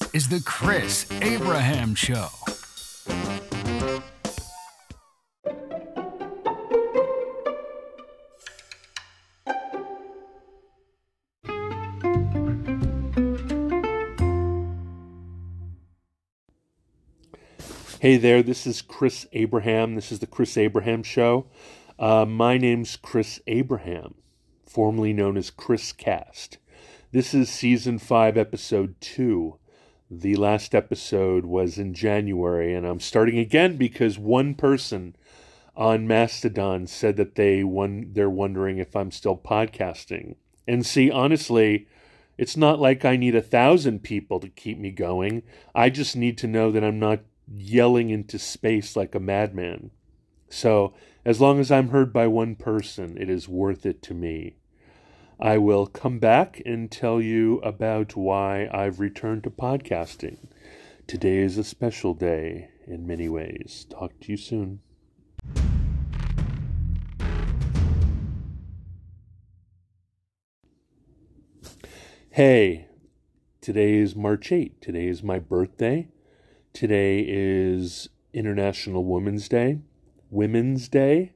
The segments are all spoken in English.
is The Chris Abraham Show. Hey there, this is Chris Abraham. This is The Chris Abraham Show. My name's Chris Abraham, formerly known as Chris Cast. This is Season 5, Episode 2. The last episode was in January, and I'm starting again because one person on Mastodon said that they're wondering if I'm still podcasting. And see, honestly, it's not like I need 1,000 people to keep me going. I just need to know that I'm not yelling into space like a madman. So, as long as I'm heard by one person, it is worth it to me. I will come back and tell you about why I've returned to podcasting. Today is a special day in many ways. Talk to you soon. Hey, today is March 8th. Today is my birthday. Today is International Women's Day. Today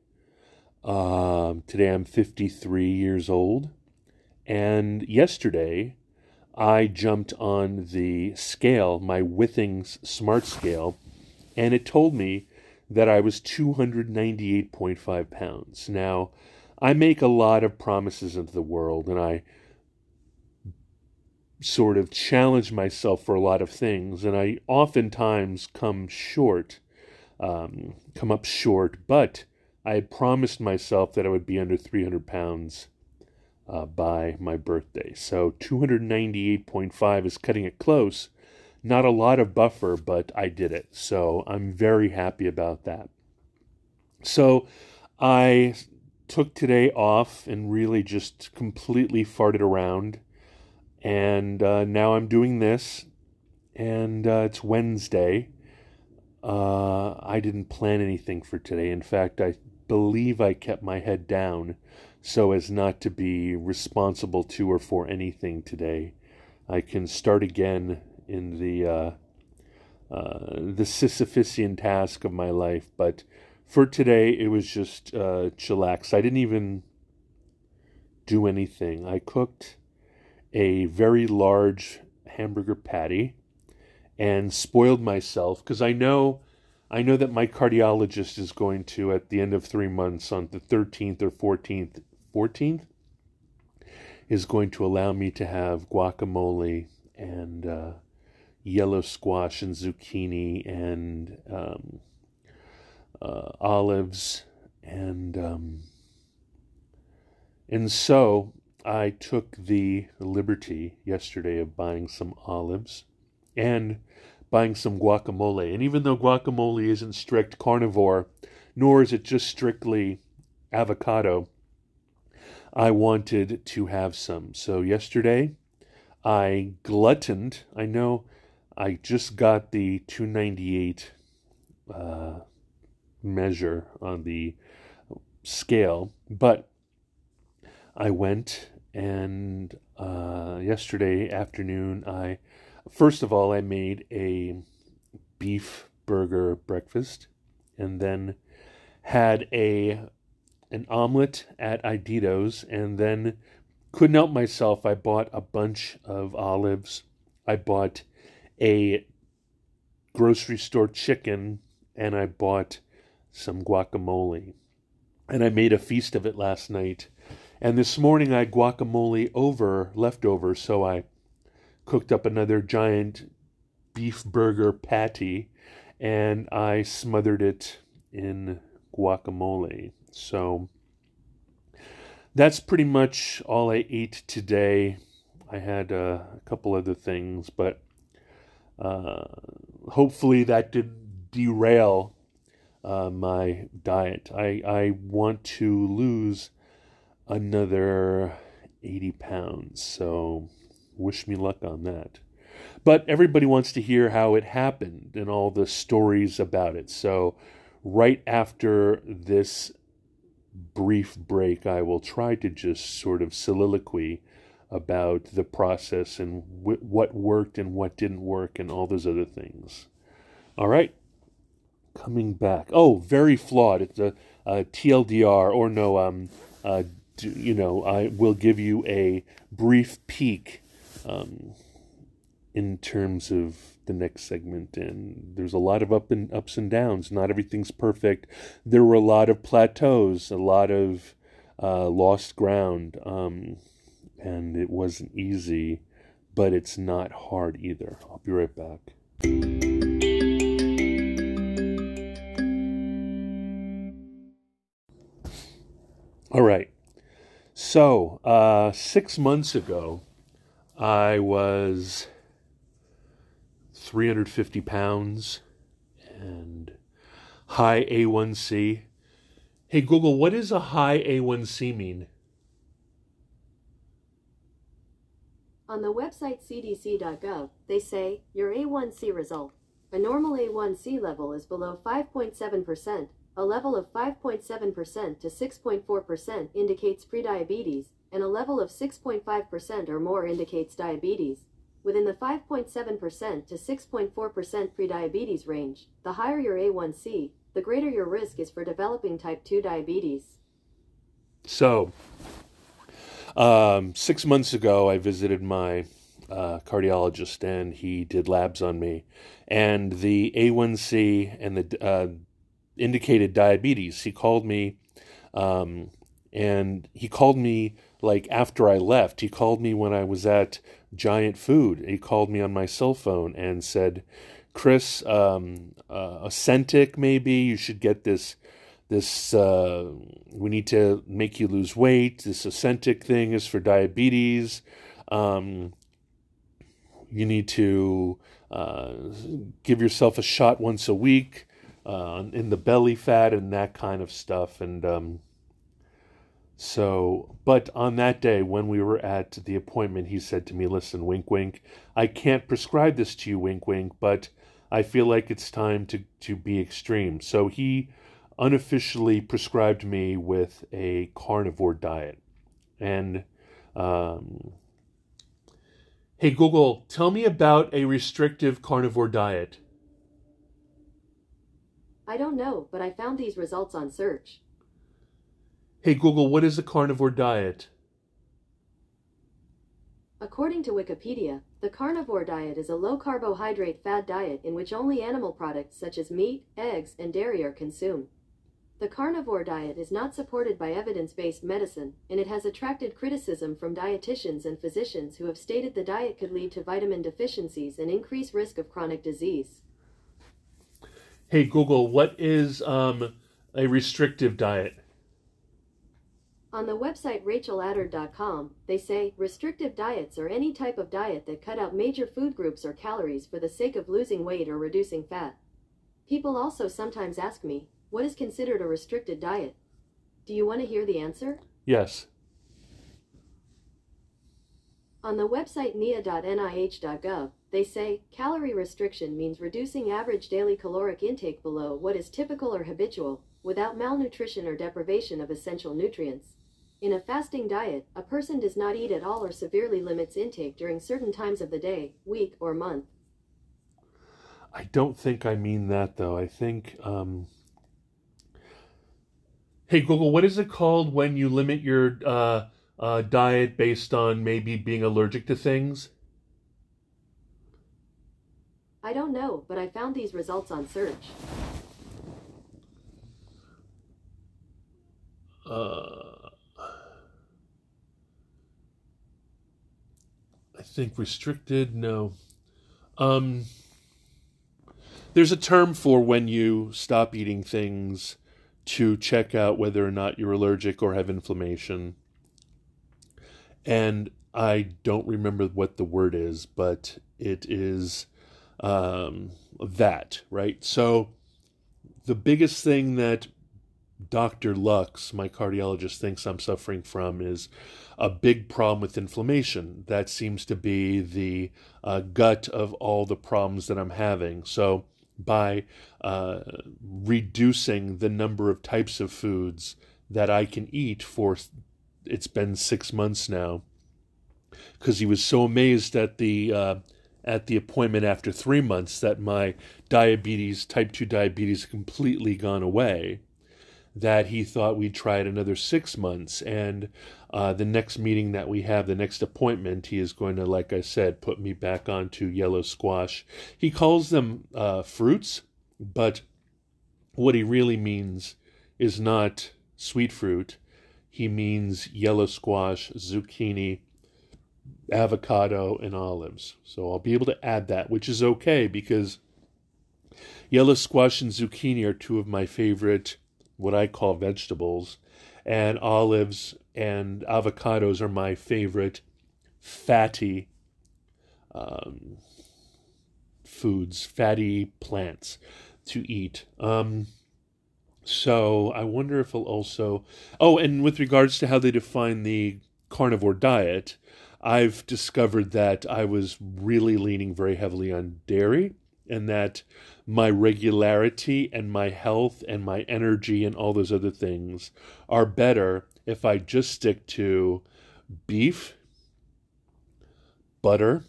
I'm 53 years old. And yesterday, I jumped on the scale, my Withings Smart Scale, and it told me that I was 298.5 pounds. Now, I make a lot of promises into the world, and I sort of challenge myself for a lot of things, and I oftentimes come up short, but I had promised myself that I would be under 300 pounds by my birthday. So 298.5 is cutting it close. Not a lot of buffer, but I did it. So I'm very happy about that. So I took today off and really just completely farted around. And now I'm doing this, and it's Wednesday. I didn't plan anything for today. In fact, I believe I kept my head down so as not to be responsible to or for anything today. I can start again in the Sisyphusian task of my life, but for today it was just chillax. I didn't even do anything. I cooked a very large hamburger patty and spoiled myself because I know that my cardiologist is going to, at the end of 3 months, on the 13th or 14th, is going to allow me to have guacamole and yellow squash and zucchini and olives and so I took the liberty yesterday of buying some olives and buying some guacamole. And even though guacamole isn't strict carnivore, nor is it just strictly avocado, I wanted to have some. So yesterday, I gluttoned. I know I just got the 298 measure on the scale, but I went and yesterday afternoon, first of all, I made a beef burger breakfast and then had an omelet at Idito's, and then couldn't help myself. I bought a bunch of olives. I bought a grocery store chicken, and I bought some guacamole. And I made a feast of it last night. And this morning I had guacamole left over, so I cooked up another giant beef burger patty, and I smothered it in guacamole. So that's pretty much all I ate today. I had a couple other things, but hopefully that didn't derail my diet. I want to lose another 80 pounds, so wish me luck on that. But everybody wants to hear how it happened and all the stories about it. So right after this brief break, I will try to just sort of soliloquy about the process and what worked and what didn't work and all those other things. All right, coming back. Oh, very flawed. It's a TLDR, or no, I will give you a brief peek in terms of the next segment. And there's a lot of ups and downs. Not everything's perfect. There were a lot of plateaus, a lot of lost ground, and it wasn't easy, but it's not hard either. I'll be right back. All right. So, 6 months ago, I was 350 pounds and high A1C. Hey, Google, what does a high A1C mean? On the website cdc.gov, they say, your A1C result. A normal A1C level is below 5.7%. A level of 5.7% to 6.4% indicates prediabetes, and a level of 6.5% or more indicates diabetes. Within the 5.7% to 6.4% prediabetes range, the higher your A1C, the greater your risk is for developing type 2 diabetes. So, 6 months ago, I visited my cardiologist, and he did labs on me, and the A1C and the indicated diabetes. He called me, and he called me like after I left. He called me when I was at Giant Food. He called me on my cell phone and said, "Chris, Ozempic, maybe you should get this. We need to make you lose weight. This Ozempic thing is for diabetes. You need to give yourself a shot once a week in the belly fat and that kind of stuff." And but on that day when we were at the appointment, he said to me, "Listen, wink, wink, I can't prescribe this to you, wink, wink, but I feel like it's time to be extreme." So he unofficially prescribed me with a carnivore diet. And hey, Google, tell me about a restrictive carnivore diet. I don't know, but I found these results on search. Hey, Google, what is a carnivore diet? According to Wikipedia, the carnivore diet is a low-carbohydrate fad diet in which only animal products such as meat, eggs, and dairy are consumed. The carnivore diet is not supported by evidence-based medicine, and it has attracted criticism from dietitians and physicians who have stated the diet could lead to vitamin deficiencies and increase risk of chronic disease. Hey, Google, what is a restrictive diet? On the website racheladder.com, they say, restrictive diets are any type of diet that cut out major food groups or calories for the sake of losing weight or reducing fat. People also sometimes ask me, what is considered a restricted diet? Do you want to hear the answer? Yes. On the website nia.nih.gov, they say, calorie restriction means reducing average daily caloric intake below what is typical or habitual, without malnutrition or deprivation of essential nutrients. In a fasting diet, a person does not eat at all or severely limits intake during certain times of the day, week, or month. I don't think I mean that, though. I think, hey, Google, what is it called when you limit your diet based on maybe being allergic to things? I don't know, but I found these results on search. I think restricted, no. There's a term for when you stop eating things to check out whether or not you're allergic or have inflammation. And I don't remember what the word is, but it is that, right? So the biggest thing that Dr. Lux, my cardiologist, thinks I'm suffering from is a big problem with inflammation. That seems to be the gut of all the problems that I'm having. So by reducing the number of types of foods that I can eat for, it's been 6 months now, because he was so amazed at the appointment after 3 months that my type 2 diabetes, had completely gone away, that he thought we'd try it another 6 months. And the next meeting that we have, the next appointment, he is going to, like I said, put me back onto yellow squash. He calls them fruits, but what he really means is not sweet fruit. He means yellow squash, zucchini, avocado, and olives. So I'll be able to add that, which is okay, because yellow squash and zucchini are two of my favorite, what I call, vegetables, and olives and avocados are my favorite fatty foods, fatty plants to eat. So I wonder if I'll also... Oh, and with regards to how they define the carnivore diet, I've discovered that I was really leaning very heavily on dairy, and that my regularity and my health and my energy and all those other things are better if I just stick to beef, butter,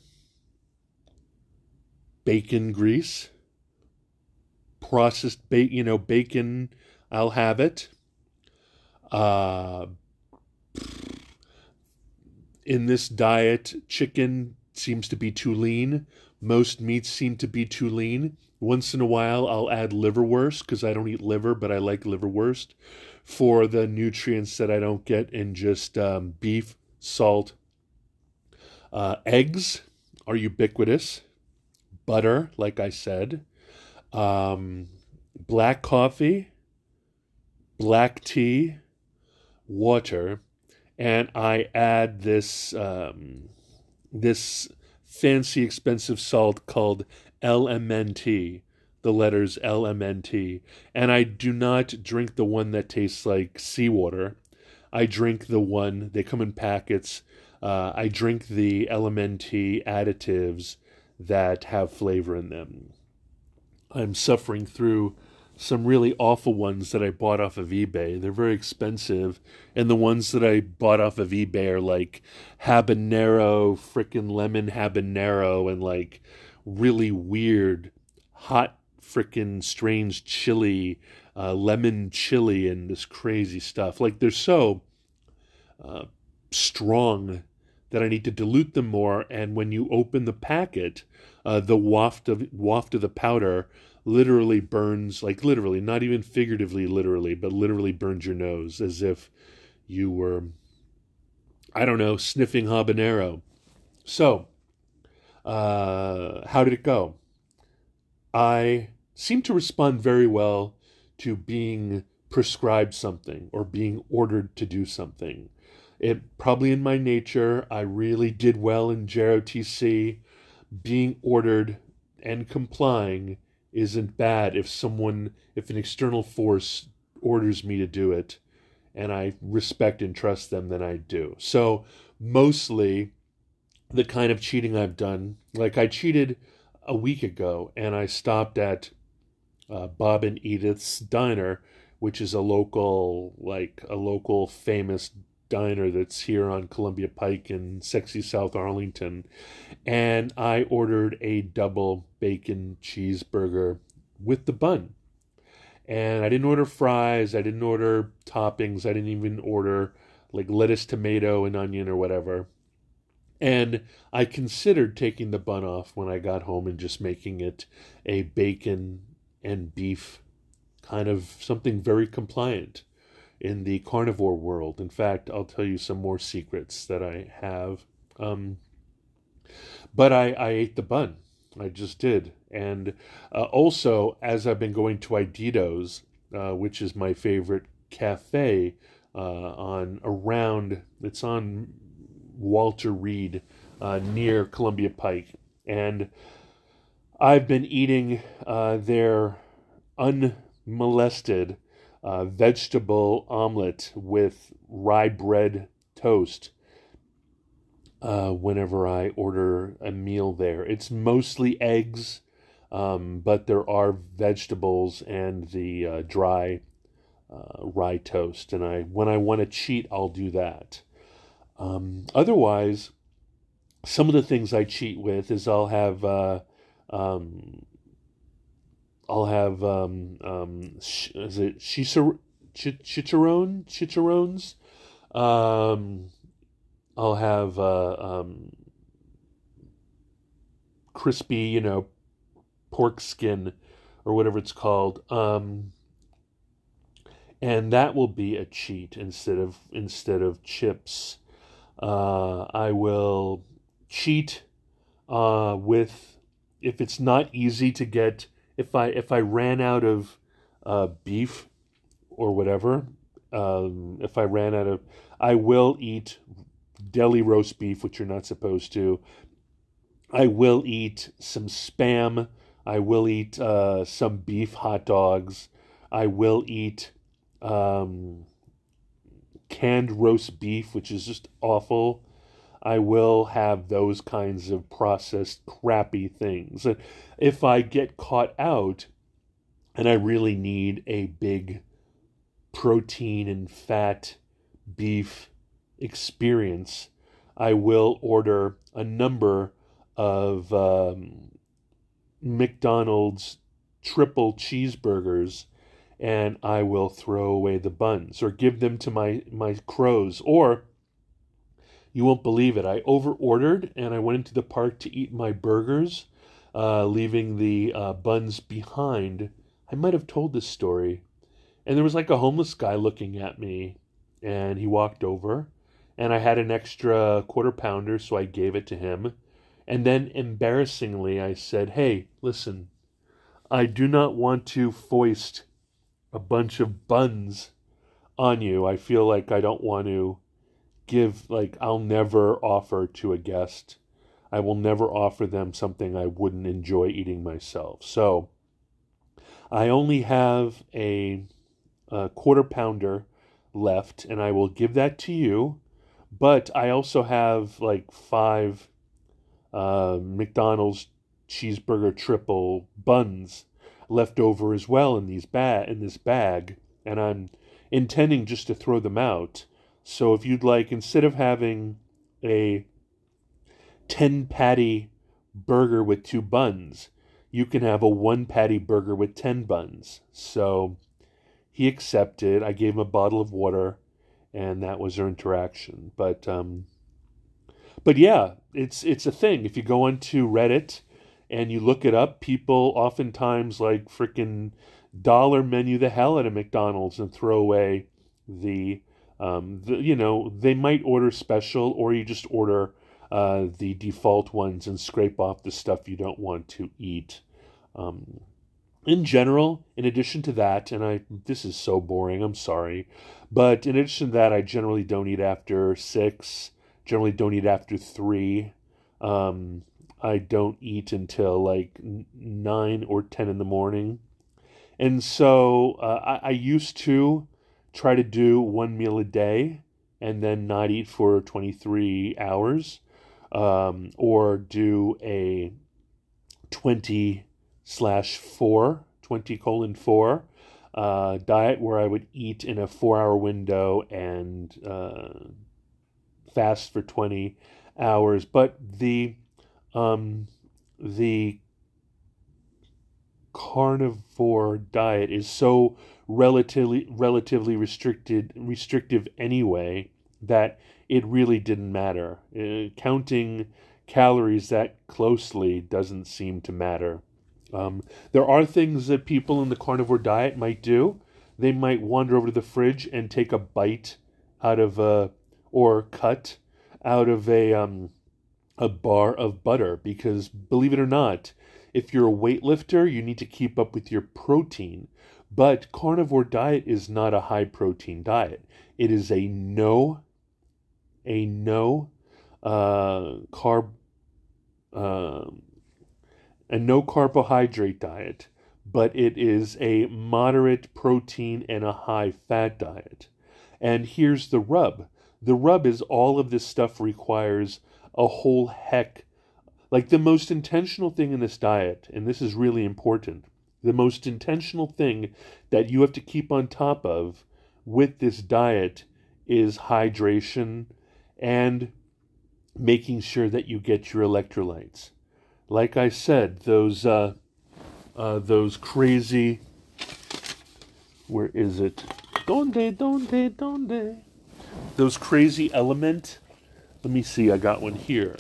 bacon grease, processed bacon, I'll have it. In this diet, chicken seems to be too lean. Most meats seem to be too lean. Once in a while, I'll add liverwurst, because I don't eat liver, but I like liverwurst for the nutrients that I don't get in just beef, salt. Eggs are ubiquitous. Butter, like I said. Black coffee, black tea, water, and I add this fancy expensive salt called LMNT, the letters LMNT, and I do not drink the one that tastes like seawater. I drink the one, they come in packets, I drink the LMNT additives that have flavor in them. I'm suffering through some really awful ones that I bought off of eBay. They're very expensive, and the ones that I bought off of eBay are like habanero, frickin' lemon habanero, and like really weird, hot, frickin' strange chili, lemon chili, and this crazy stuff. Like, they're so strong that I need to dilute them more, and when you open the packet, the waft of the powder literally burns, like literally, not even figuratively literally, but literally burns your nose as if you were, I don't know, sniffing habanero. So, how did it go? I seem to respond very well to being prescribed something or being ordered to do something. It probably in my nature. I really did well in JROTC. Being ordered and complying isn't bad if an external force orders me to do it, and I respect and trust them, then I do. So mostly the kind of cheating I've done, like I cheated a week ago, and I stopped at Bob and Edith's Diner, which is a local famous diner that's here on Columbia Pike in sexy South Arlington, and I ordered a double bacon cheeseburger with the bun. And I didn't order fries, I didn't order toppings, I didn't even order like lettuce, tomato, and onion or whatever. And I considered taking the bun off when I got home and just making it a bacon and beef kind of something very compliant in the carnivore world. In fact, I'll tell you some more secrets that I have. But I ate the bun. I just did. And also, as I've been going to Idito's, which is my favorite cafe, it's on Walter Reed, near Columbia Pike. And I've been eating their unmolested vegetable omelet with rye bread toast whenever I order a meal there. It's mostly eggs, but there are vegetables and the dry rye toast. And when I want to cheat, I'll do that. Otherwise, some of the things I cheat with is um, is it chicharrones? Um, I'll have crispy, pork skin or whatever it's called. And that will be a cheat instead of chips. I will cheat with if it's not easy to get if I ran out of beef or whatever. If I ran out of, I will eat deli roast beef, which you're not supposed to. I will eat some Spam. I will eat some beef hot dogs. I will eat um, canned roast beef, which is just awful. I will have those kinds of processed crappy things. If I get caught out and I really need a big protein and fat beef experience, I will order a number of McDonald's triple cheeseburgers, and I will throw away the buns or give them to my crows. Or you won't believe it, I over ordered and I went into the park to eat my burgers, leaving the buns behind. I might have told this story. And there was like a homeless guy looking at me, and he walked over, and I had an extra quarter pounder, so I gave it to him. And then embarrassingly, I said, "Hey, listen, I do not want to foist a bunch of buns on you. I feel like I don't want to I'll never offer to a guest. I will never offer them something I wouldn't enjoy eating myself. So I only have a quarter pounder left, and I will give that to you. But I also have like five McDonald's cheeseburger triple buns left over as well in this bag, and I'm intending just to throw them out. So if you'd like, instead of having a 10 patty burger with 2 buns, you can have a 1 patty burger with 10 buns. So he accepted. I gave him a bottle of water, and that was our interaction. But yeah, it's a thing. If you go onto Reddit and you look it up, people oftentimes like freaking dollar menu the hell out of McDonald's and throw away they might order special, or you just order the default ones and scrape off the stuff you don't want to eat. In general, in addition to that, this is so boring, I'm sorry, but in addition to that, I generally don't eat after 6, generally don't eat after 3. I don't eat until like 9 or 10 in the morning. And so I used to try to do 1 meal a day and then not eat for 23 hours, or do a 20/4 diet where I would eat in a 4-hour window and fast for 20 hours. But the carnivore diet is so relatively restrictive anyway that it really didn't matter. Counting calories that closely doesn't seem to matter. There are things that people in the carnivore diet might do. They might wander over to the fridge and take a bite out of or cut out of a bar of butter, because believe it or not, if you're a weightlifter, you need to keep up with your protein. But carnivore diet is not a high protein diet. It is a no carb a no carbohydrate diet, but it is a moderate protein and a high fat diet. And here's the rub. The rub is all of this stuff requires a whole heck. Like, the most intentional thing in this diet, and this is really important, the most intentional thing that you have to keep on top of with this diet is hydration and making sure that you get your electrolytes. Like I said, those crazy, where is it? Donde? Those crazy element. Let me see, I got one here.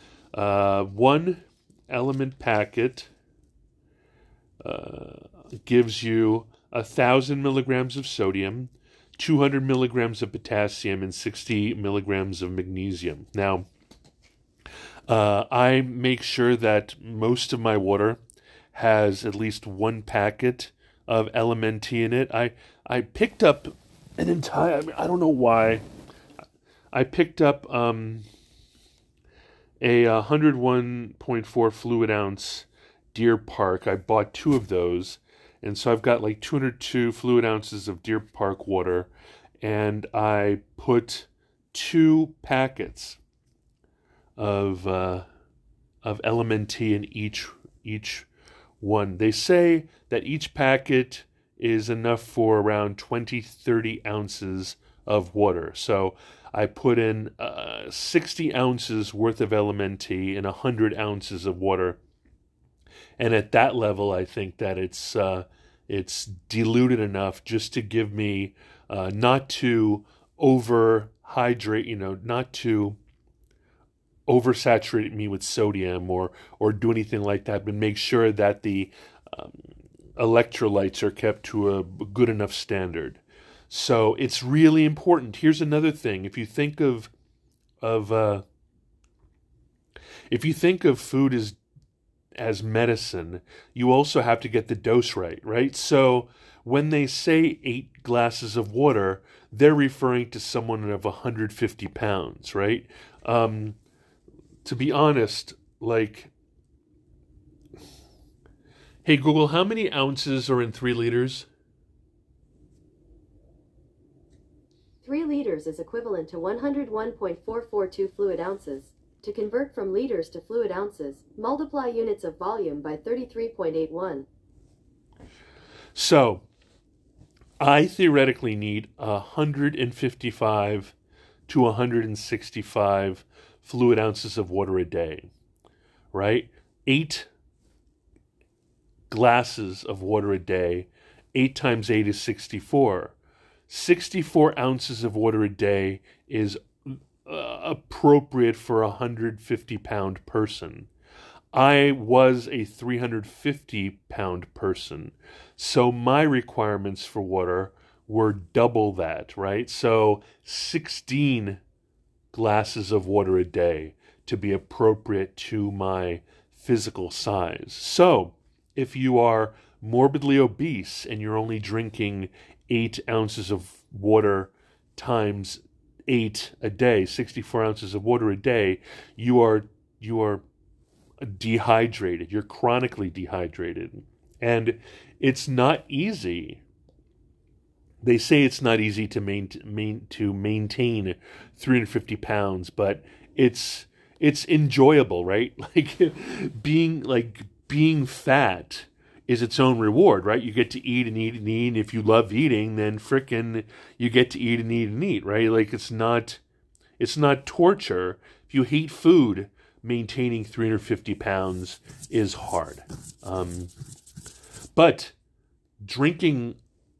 1 element packet gives you 1,000 milligrams of sodium, 200 milligrams of potassium, and 60 milligrams of magnesium. Now, I make sure that most of my water has at least 1 packet of LMNT in it. I picked up an entire, I don't know why, I picked up a 101.4 fluid ounce Deer Park. I bought 2 of those, and so I've got like 202 fluid ounces of Deer Park water, and I put 2 packets of LMNT in each one. They say that each packet is enough for around 20-30 ounces of water. So I put in 60 ounces worth of LMNT in 100 ounces of water. And at that level, I think that it's diluted enough just to give me not to overhydrate, not to oversaturate me with sodium or do anything like that, but make sure that the electrolytes are kept to a good enough standard. So it's really important. Here's another thing: if you think of food as medicine, you also have to get the dose right? So when they say 8 glasses of water, they're referring to someone of 150 pounds, right? To be honest, like, hey Google, how many ounces are in 3 liters? 3 liters is equivalent to 101.442 fluid ounces. To convert from liters to fluid ounces, multiply units of volume by 33.81. So, I theoretically need 155 to 165 fluid ounces of water a day, right? 8 glasses of water a day. 8 times 8 is 64. 64 ounces of water a day is appropriate for a 150-pound person. I was a 350-pound person, so my requirements for water were double that, right? So 16 glasses of water a day to be appropriate to my physical size. So if you are morbidly obese and you're only drinking 8 ounces of water times 8 a day, 64 ounces of water a day, you are dehydrated. You're chronically dehydrated. And it's not easy. They say it's not easy to maintain 350 pounds, but it's enjoyable, right? Being fat is its own reward, right? You get to eat and eat and eat, and if you love eating, then frickin' you get to eat and eat and eat, right? Like, it's not torture. If you hate food, maintaining 350 pounds is hard. But drinking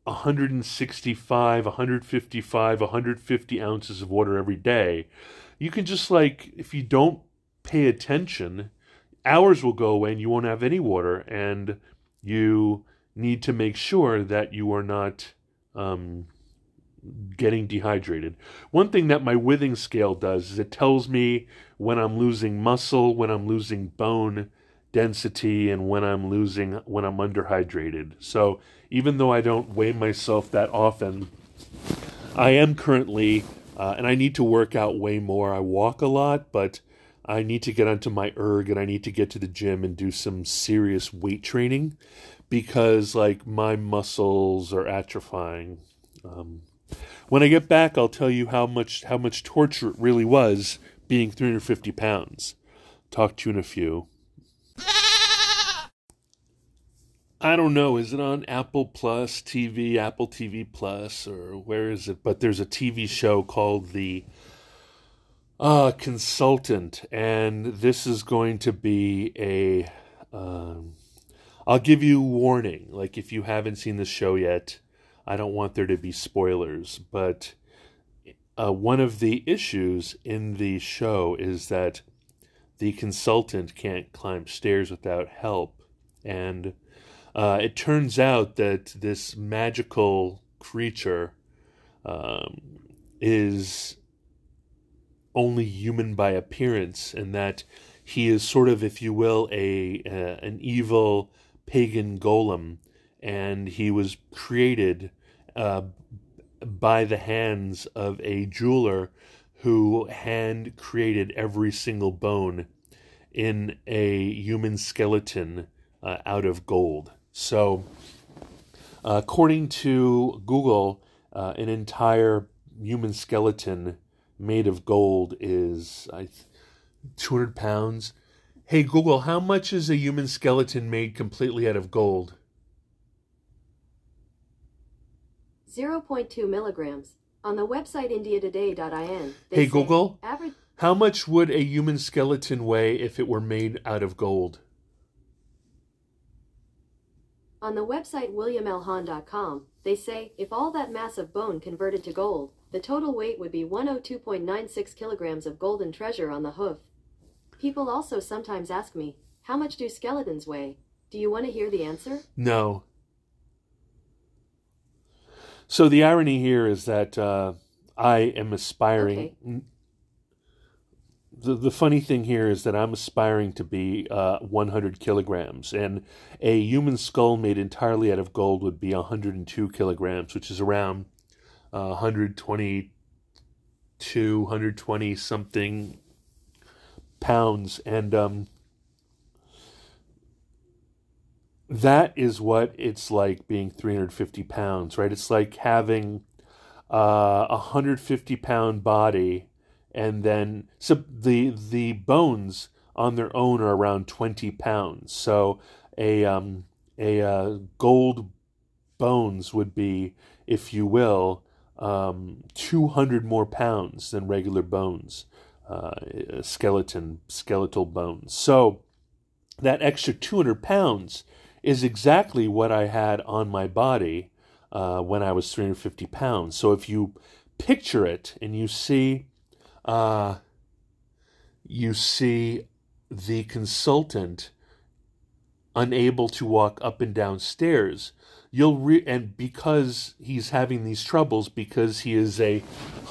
165, 155, 150 ounces of water every day, you can just, like, if you don't pay attention, hours will go away and you won't have any water, and you need to make sure that you are not getting dehydrated. One thing that my Withings scale does is it tells me when I'm losing muscle, when I'm losing bone density, and when I'm underhydrated. So even though I don't weigh myself that often, I am currently, and I need to work out way more. I walk a lot, but I need to get onto my erg, and I need to get to the gym and do some serious weight training because, like, my muscles are atrophying. When I get back, I'll tell you how much torture it really was being 350 pounds. Talk to you in a few. I don't know, is it on Apple Plus TV, Apple TV Plus, or where is it? But there's a TV show called the consultant, and this is going to be a. I'll give you warning. Like, if you haven't seen the show yet, I don't want there to be spoilers. But one of the issues in the show is that the consultant can't climb stairs without help, and it turns out that this magical creature is only human by appearance, and that he is sort of, if you will, an evil pagan golem, and he was created by the hands of a jeweler who hand created every single bone in a human skeleton out of gold. So, according to Google, an entire human skeleton made of gold is 200 pounds. Hey Google, how much is a human skeleton made completely out of gold? 0.2 milligrams. On the website indiatoday.in. Hey Google, average. How much would a human skeleton weigh if it were made out of gold? On the website williamlhahn.com, they say, if all that mass of bone converted to gold, the total weight would be 102.96 kilograms of golden treasure on the hoof. People also sometimes ask me, how much do skeletons weigh? Do you want to hear the answer? No. So the irony here is that I am aspiring... Okay. The funny thing here is that I'm aspiring to be 100 kilograms, and a human skull made entirely out of gold would be 102 kilograms, which is around 120 something pounds, and that is what it's like being 350 pounds, right? It's like having a 150-pound body. And then, so the bones on their own are around 20 pounds. So a gold bones would be, if you will, 200 more pounds than regular bones, skeletal bones. So that extra 200 pounds is exactly what I had on my body when I was 350 pounds. So if you picture it and you see the consultant unable to walk up and down stairs, and because he's having these troubles, because he is a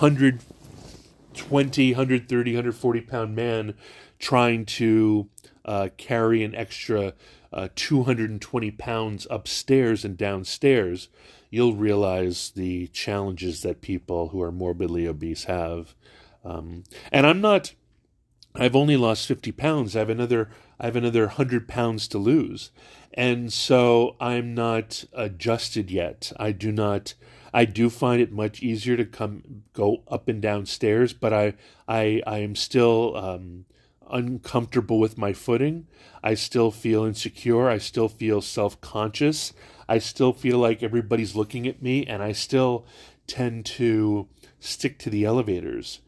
120, 130, 140 pound man trying to carry an extra 220 pounds upstairs and downstairs, you'll realize the challenges that people who are morbidly obese have. And I've only lost 50 pounds. I have another 100 pounds to lose. And so I'm not adjusted yet. I do find it much easier to go up and down stairs, but I am still uncomfortable with my footing. I still feel insecure. I still feel self-conscious. I still feel like everybody's looking at me, and I still tend to stick to the elevators.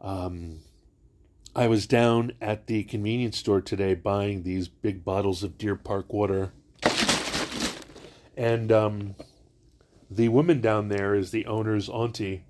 I was down at the convenience store today buying these big bottles of Deer Park water. And the woman down there is the owner's auntie.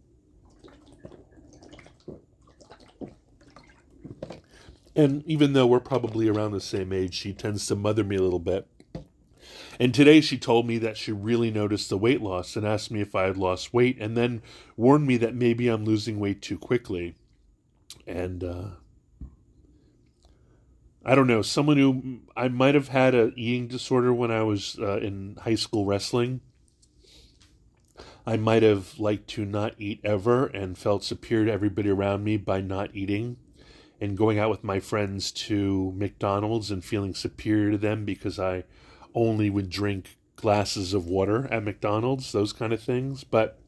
And even though we're probably around the same age, she tends to mother me a little bit. And today she told me that she really noticed the weight loss and asked me if I had lost weight, and then warned me that maybe I'm losing weight too quickly. And I don't know, someone who I might have had an eating disorder when I was in high school wrestling. I might have liked to not eat ever and felt superior to everybody around me by not eating, and going out with my friends to McDonald's and feeling superior to them because I only would drink glasses of water at McDonald's, those kind of things.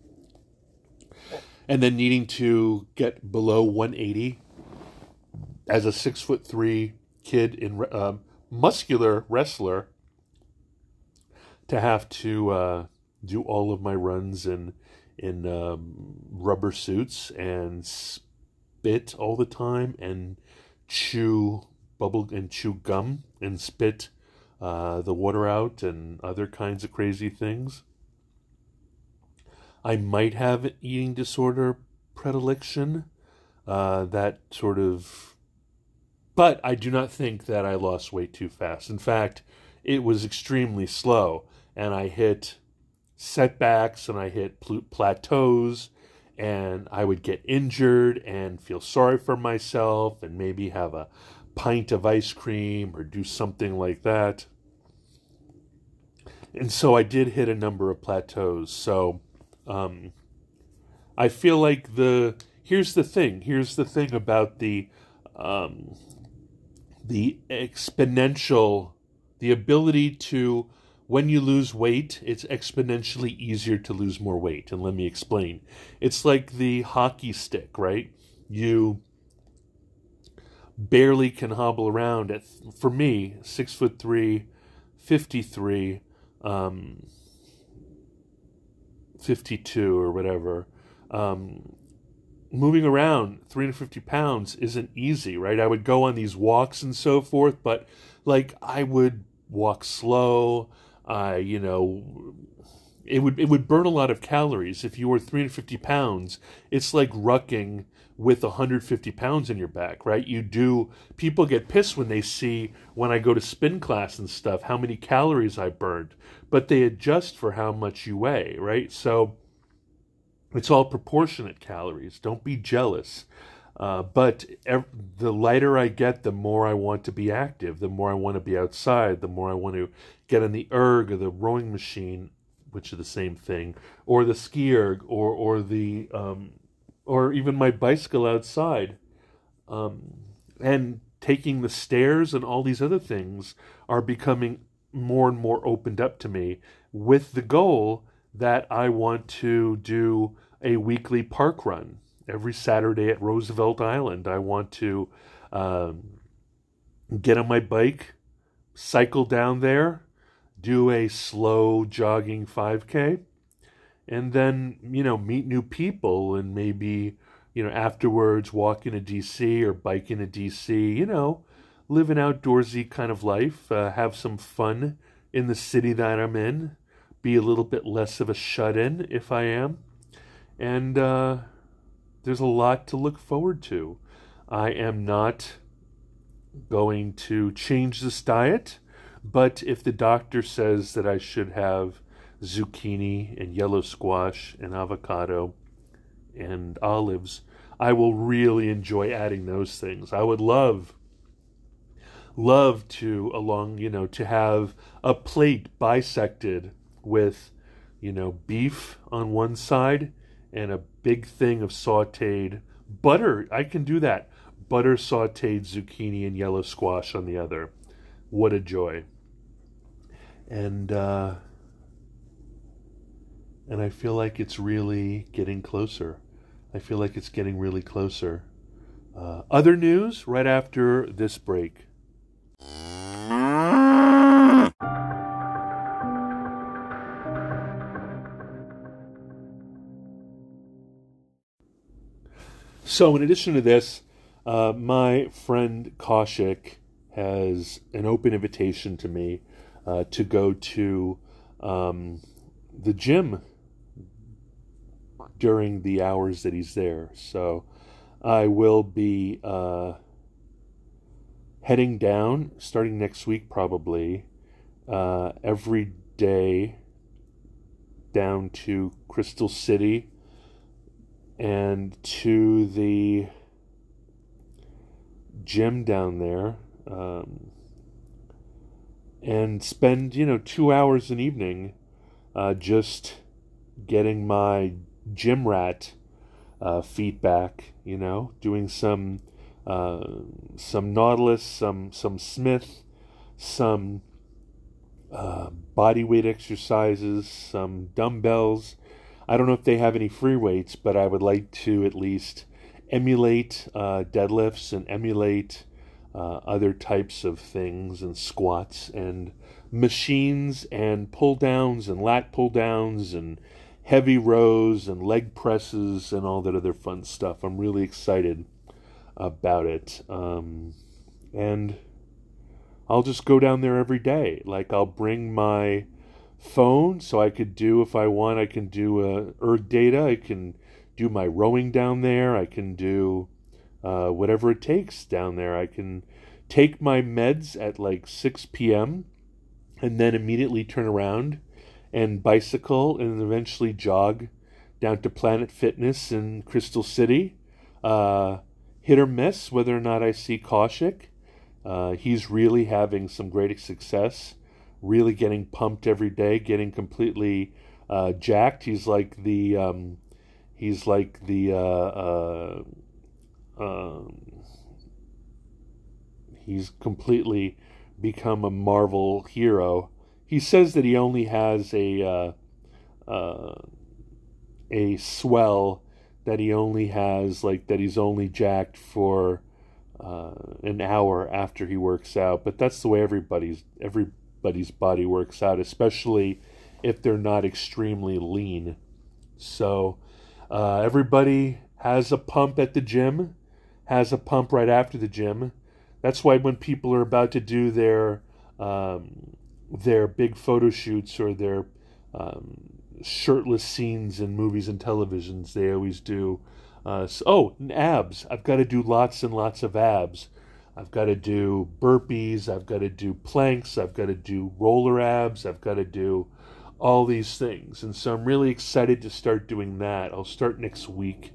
And then needing to get below 180 as a 6'3" kid in muscular wrestler, to have to do all of my runs in rubber suits and spit all the time and chew gum and spit the water out and other kinds of crazy things. I might have an eating disorder predilection, that sort of, but I do not think that I lost weight too fast. In fact, it was extremely slow, and I hit setbacks and I hit plateaus, and I would get injured and feel sorry for myself and maybe have a pint of ice cream or do something like that. And so I did hit a number of plateaus. So I feel like here's the thing about the exponential, the ability to, when you lose weight, it's exponentially easier to lose more weight. And let me explain. It's like the hockey stick, right? You barely can hobble around for me, 6'3", 53, 52 or whatever. Moving around 350 pounds isn't easy, right? I would go on these walks and so forth, but like I would walk slow. It would burn a lot of calories. If you were 350 pounds, it's like rucking with 150 pounds in your back, right? People get pissed when they see, when I go to spin class and stuff, how many calories I burned, but they adjust for how much you weigh, right? So it's all proportionate calories. Don't be jealous. But the lighter I get, the more I want to be active, the more I want to be outside, the more I want to get on the erg or the rowing machine, which are the same thing, or the ski erg, or even my bicycle outside. And taking the stairs and all these other things are becoming more and more opened up to me, with the goal that I want to do a weekly park run every Saturday at Roosevelt Island. I want to get on my bike, cycle down there, do a slow jogging 5K, and then, meet new people, and maybe, afterwards walk into DC or bike into DC, live an outdoorsy kind of life, have some fun in the city that I'm in, be a little bit less of a shut-in if I am. And there's a lot to look forward to. I am not going to change this diet, but if the doctor says that I should have zucchini and yellow squash and avocado and olives, I will really enjoy adding those things. I would love to have a plate bisected with, beef on one side and a big thing of sauteed butter. I can do that. Butter sauteed zucchini and yellow squash on the other. What a joy. And I feel like it's really getting closer. I feel like it's getting really closer. Other news right after this break. So in addition to this, my friend Kaushik has an open invitation to me to go to the gym during the hours that he's there. So I will be heading down starting next week probably every day down to Crystal City and to the gym down there, and spend 2 hours an evening just getting my gym rat feet back, doing some Nautilus, some Smith, some body weight exercises, some dumbbells. I don't know if they have any free weights, but I would like to at least emulate deadlifts and emulate other types of things and squats and machines and pull downs and lat pull downs and heavy rows and leg presses and all that other fun stuff. I'm really excited about it. And I'll just go down there every day. Like, I'll bring my phone so I could do, if I want, I can do erg data. I can do my rowing down there. I can do whatever it takes down there. I can take my meds at like 6 p.m. and then immediately turn around and bicycle and eventually jog down to Planet Fitness in Crystal City. Hit or miss whether or not I see Kaushik. He's really having some great success, really getting pumped every day, getting completely jacked. He's like the he's completely become a Marvel hero. He says that he only has a swell, that he only has, like, that he's only jacked for an hour after he works out. But that's the way everybody's body works out, especially if they're not extremely lean. So everybody has a pump at the gym, has a pump right after the gym. That's why when people are about to do their big photo shoots or their shirtless scenes in movies and televisions, they always do abs. I've got to do lots and lots of abs. I've got to do burpees, I've got to do planks, I've got to do roller abs, I've got to do all these things. And so I'm really excited to start doing that. I'll start next week.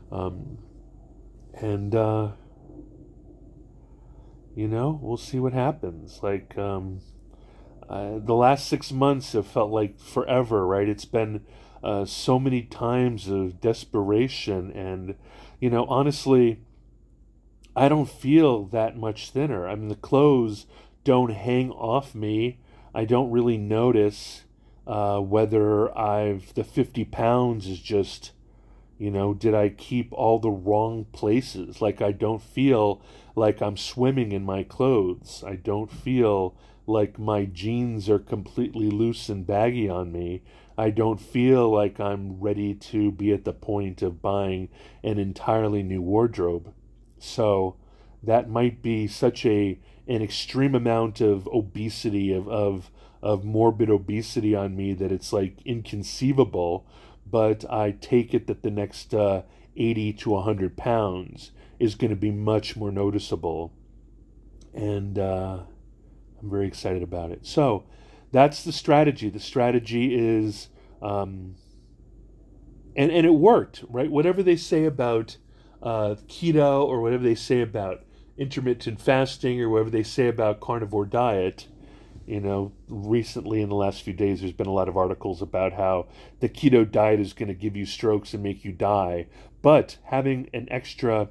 We'll see what happens. Like, the last 6 months have felt like forever, right? It's been so many times of desperation, and honestly, I don't feel that much thinner. I mean, the clothes don't hang off me. I don't really notice whether the 50 pounds is just, did I keep all the wrong places? Like, I don't feel like I'm swimming in my clothes. I don't feel like my jeans are completely loose and baggy on me. I don't feel like I'm ready to be at the point of buying an entirely new wardrobe. So that might be such an extreme amount of obesity, of morbid obesity on me, that it's like inconceivable. But I take it that the next 80 to 100 pounds is going to be much more noticeable. And I'm very excited about it. So that's the strategy. The strategy is, and it worked, right? Whatever they say about keto, or whatever they say about intermittent fasting, or whatever they say about carnivore diet, recently in the last few days, there's been a lot of articles about how the keto diet is going to give you strokes and make you die. But having an extra,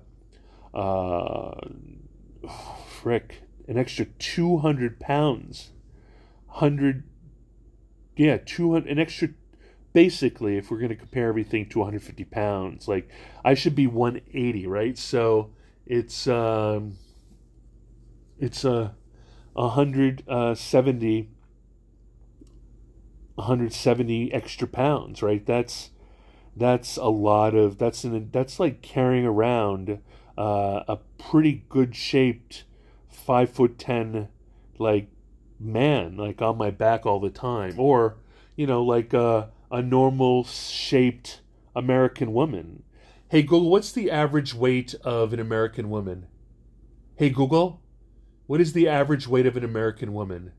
an extra 200 pounds, 200, an extra, basically, if we're going to compare everything to 150 pounds, like, I should be 180, right? So it's 170 extra pounds, right? That's a lot of, that's like carrying around a pretty good shaped 5'10" like man, like, on my back all the time, or like a normal shaped American woman. Hey Google, what's the average weight of an American woman? Hey Google, what is the average weight of an American woman?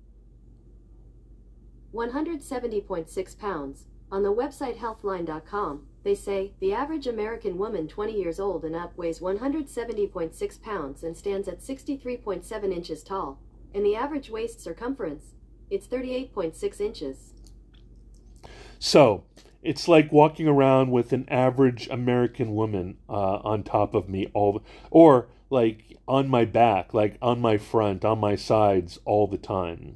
170.6 pounds. On the website healthline.com, they say the average American woman 20 years old and up weighs 170.6 pounds and stands at 63.7 inches tall. And the average waist circumference, it's 38.6 inches. So, it's like walking around with an average American woman on top of me, or like on my back, like on my front, on my sides all the time.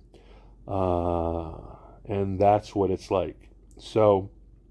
And that's what it's like. So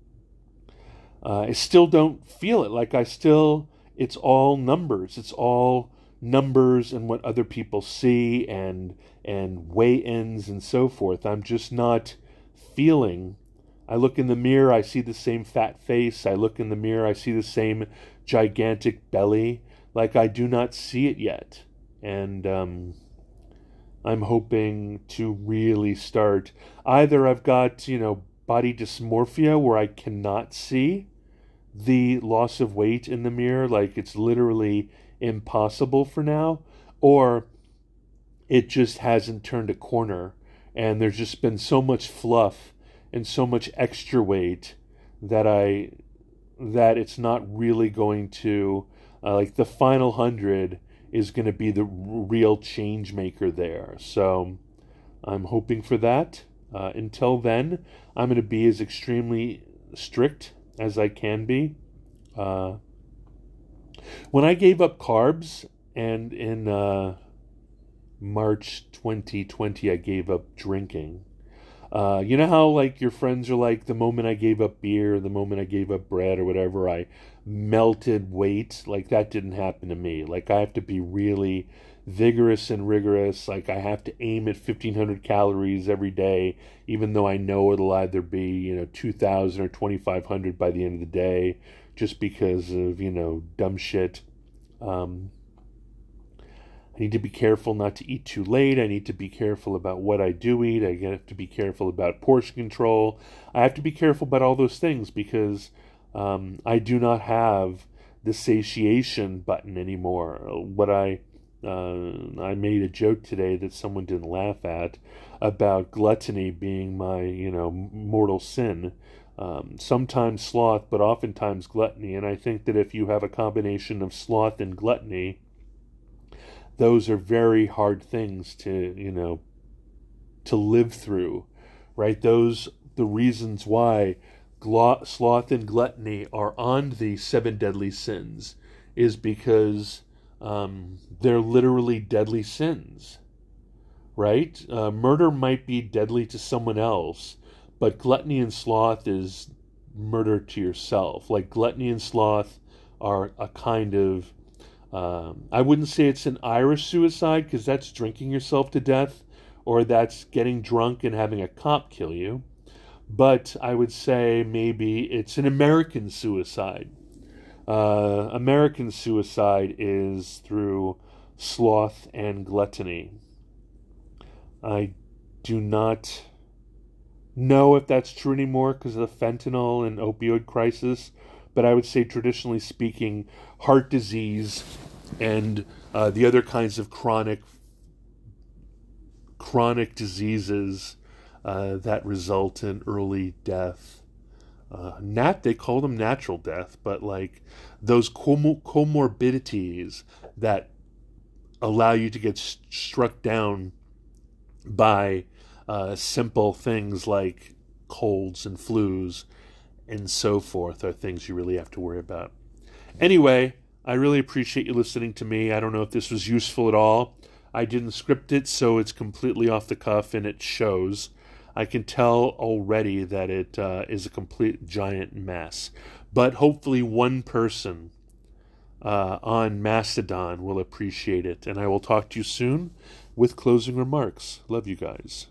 I still don't feel it. Like, it's all numbers. It's all numbers and what other people see, and weigh-ins and so forth. I'm just not feeling. I look in the mirror, I see the same fat face. I look in the mirror, I see the same gigantic belly. like I do not see it yet. And I'm hoping to really start. Either I've got, body dysmorphia where I cannot see the loss of weight in the mirror, like it's literally impossible for now, or it just hasn't turned a corner and there's just been so much fluff and so much extra weight that it's not really going to like the final 100 is going to be the real change maker there. So I'm hoping for that. Until then, I'm going to be as extremely strict as I can be. When I gave up carbs, and in March 2020 I gave up drinking. You know how like your friends are like, the moment I gave up beer, the moment I gave up bread or whatever, I melted weight? Like that didn't happen to me. Like I have to be really vigorous and rigorous. Like I have to aim at 1,500 calories every day, even though I know it'll either be 2,000 or 2,500 by the end of the day, just because of dumb shit. I need to be careful not to eat too late. I need to be careful about what I do eat. I have to be careful about portion control. I have to be careful about all those things because I do not have the satiation button anymore. I made a joke today that someone didn't laugh at about gluttony being my mortal sin. Sometimes sloth, but oftentimes gluttony. And I think that if you have a combination of sloth and gluttony, those are very hard things to live through, right? Those the reasons why sloth and gluttony are on the 7 deadly sins is because they're literally deadly sins, right? Murder might be deadly to someone else, but gluttony and sloth is murder to yourself. Like gluttony and sloth are a kind of I wouldn't say it's an Irish suicide because that's drinking yourself to death, or that's getting drunk and having a cop kill you. But I would say maybe it's an American suicide. American suicide is through sloth and gluttony. I do not know if that's true anymore because of the fentanyl and opioid crisis, but I would say traditionally speaking, heart disease and the other kinds of chronic diseases that result in early death. They call them natural death, but like those comorbidities that allow you to get struck down by simple things like colds and flus and so forth are things you really have to worry about. Anyway, I really appreciate you listening to me. I don't know if this was useful at all. I didn't script it, so it's completely off the cuff, and it shows. I can tell already that it is a complete giant mess. But hopefully one person on Mastodon will appreciate it. And I will talk to you soon with closing remarks. Love you guys.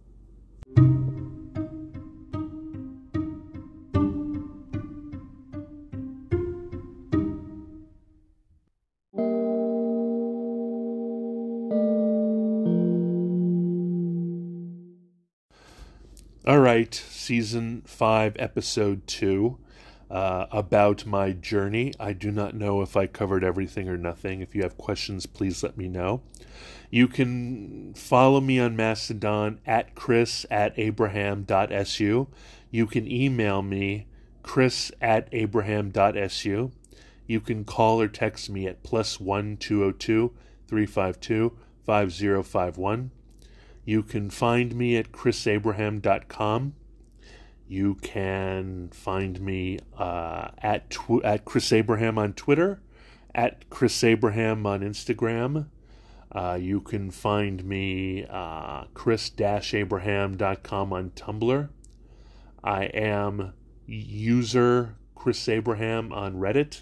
All right, Season 5, Episode 2, about my journey. I do not know if I covered everything or nothing. If you have questions, please let me know. You can follow me on Mastodon at chris@abraham.su. You can email me, chris@abraham.su. You can call or text me at +1 202 352 5051. You can find me at chrisabraham.com. You can find me at Chris Abraham on Twitter, at Chris Abraham on Instagram. You can find me chris-abraham.com on Tumblr. I am user Chris Abraham on Reddit.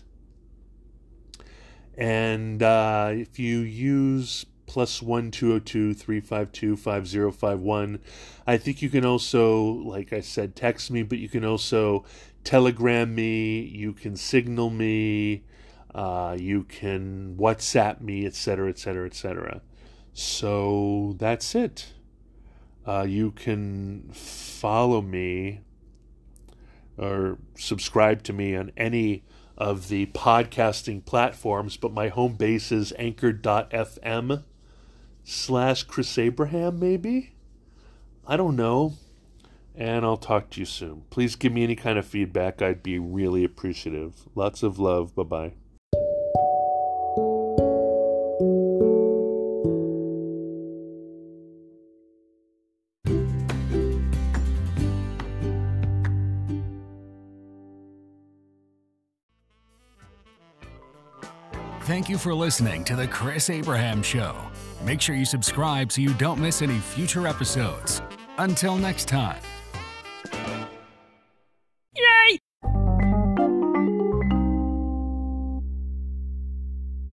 And if you use +1 202 352 5051. I think you can also, like I said, text me, but you can also telegram me, you can signal me, You can WhatsApp me, etc., etc., etc. So that's it. You can follow me or subscribe to me on any of the podcasting platforms, but my home base is anchor.fm/Chris Abraham, maybe? I don't know. And I'll talk to you soon. Please give me any kind of feedback. I'd be really appreciative. Lots of love. Bye-bye. Thank you for listening to The Chris Abraham Show. Make sure you subscribe so you don't miss any future episodes. Until next time.